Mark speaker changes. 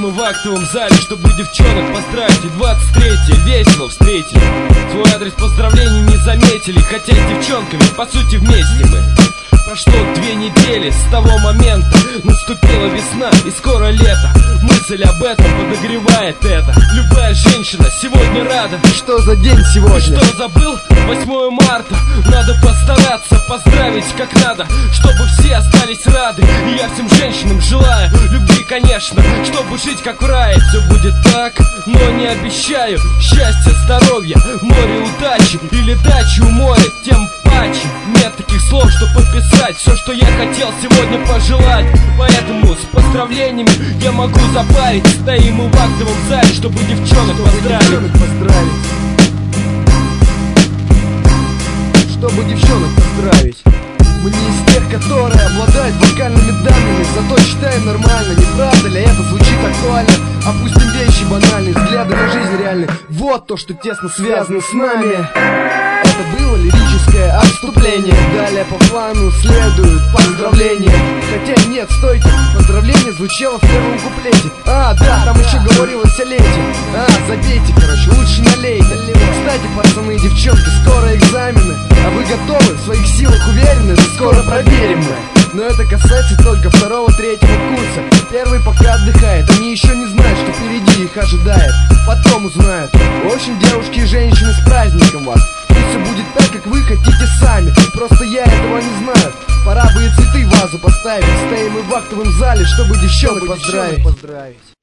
Speaker 1: мы в актовом зале, чтобы девчонок поздравить. И 23-е весело встретили. Свой адрес поздравлений не заметили, хотя с девчонками по сути вместе мы. Прошло 2 недели с того момента, наступила весна и скоро лето. Мысль об этом подогревает это. Любая женщина сегодня рада.
Speaker 2: Что за день сегодня?
Speaker 1: Что забыл? 8 марта. Надо постараться поздравить как надо, чтобы все остались рады. И я всем женщинам желаю любви, конечно, чтобы жить как в рае. Все будет так, но не обещаю счастья, здоровья, море удачи или дачи у моря, тем паче. Нет таких слов, чтобы подписать все, что я хотел сегодня пожелать. Поэтому с поздравлениями я могу запарить. Стоим мы в актовом зале, чтобы девчонок поздравить.
Speaker 2: Чтобы девчонок поздравить. Мы не из тех, которые обладают вокальными данными, зато считаем нормально. Не правда ли это звучит актуально? Опустим вещи банальные, взгляды на жизнь реальные. Вот то, что тесно связано с нами. Это было лирическое отступление. Далее по плану следуют поздравления. Хотя нет, стойте, поздравление звучало в первом куплете. Да, там еще говорилось о лете. Забейте, короче, лучше налейте. Кстати, пацаны и девчонки, скоро экзамены. А вы готовы? В своих силах уверены? Да скоро проверим мы. Но это касается только 2-3 курса. Первый пока отдыхает, они еще не знают, что впереди их ожидает. Потом узнают. В общем, девушки и женщины, с праздником вас. Пусть все будет так, как вы хотите сами. Просто я этого не знаю. Пора бы и цветы в вазу поставить. Стоим мы в актовом зале, чтобы девчонок поздравить.